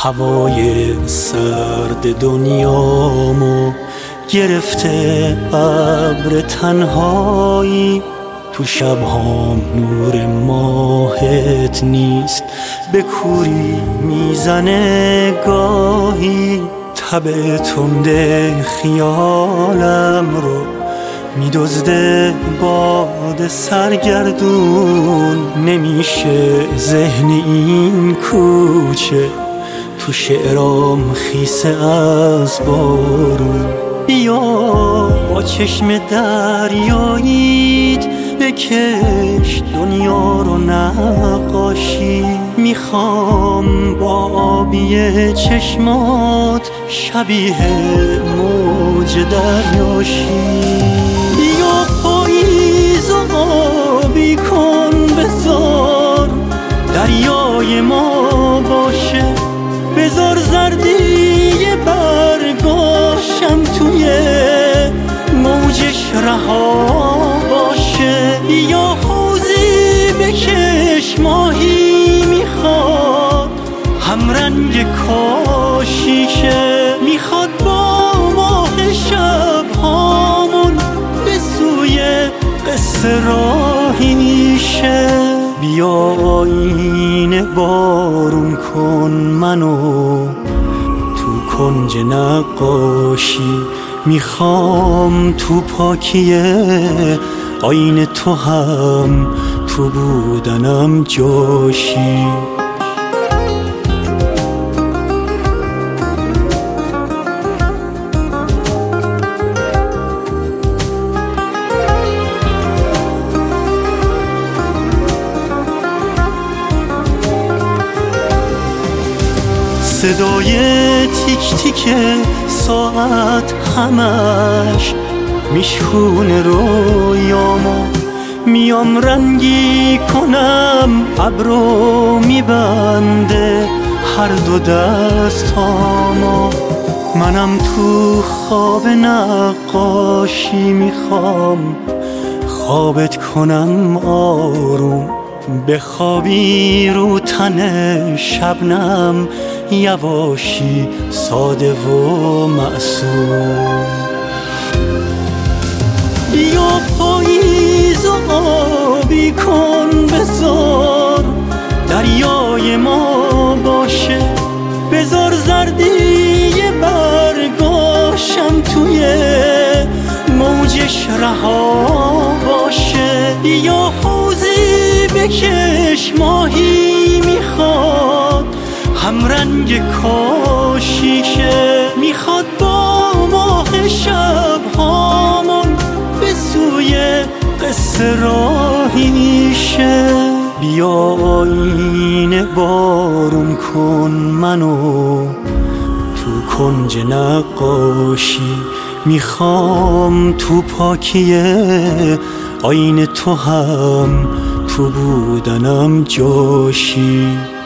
هوای سرد دنیامو گرفته ابر تنهایی، تو شبهام نور ماهت نیست، به کوری میزنه گاهی. تب تنده خیالم رو میدزده باد سرگردون، نمیشه ذهن این کوچه تو شعرام خیسه از بارون. بیا با چشم دریاییت بکش دنیا رو نقاشی، میخوام با آبی چشمات شبیه موج دریاشی. بیا پاییز و آبی کن، بذار دریای ما باشه، بذار زردی برگاشم توی موجش رها باشه. یا حوضی بکش ماهی میخواد همرنگ کاشیشه، میخواد با ماه شبهامون به سوی قصه راهیشه. بیا آینه بارون کن منو تو کنج نقاشی، میخوام تو پاکیه آینه تو هم تو بودنم جاشی. صدای تیک تیک ساعت همش میشونه رویامو، میام رنگی کنم ابرو میبنده هر دو دستامو. منم تو خواب نقاشی میخوام خوابت کنم آروم، بخوابی رو تن شبنم یواشی ساده و معصوم. بیا پاییز و آبی کن، بذار دریای ما باشه، بذار زردی برگاشم توی موجش رها باشه. یا حوضی بکش ماهی میخواد همرنگ کاشیشه، میخواد با ماه شبهامون به سوی قصه راهیشه. بیا آینه بارون کن منو تو کنج نقاشی، میخوام تو پاکیه آینه تو هم تو بودنم جاشی.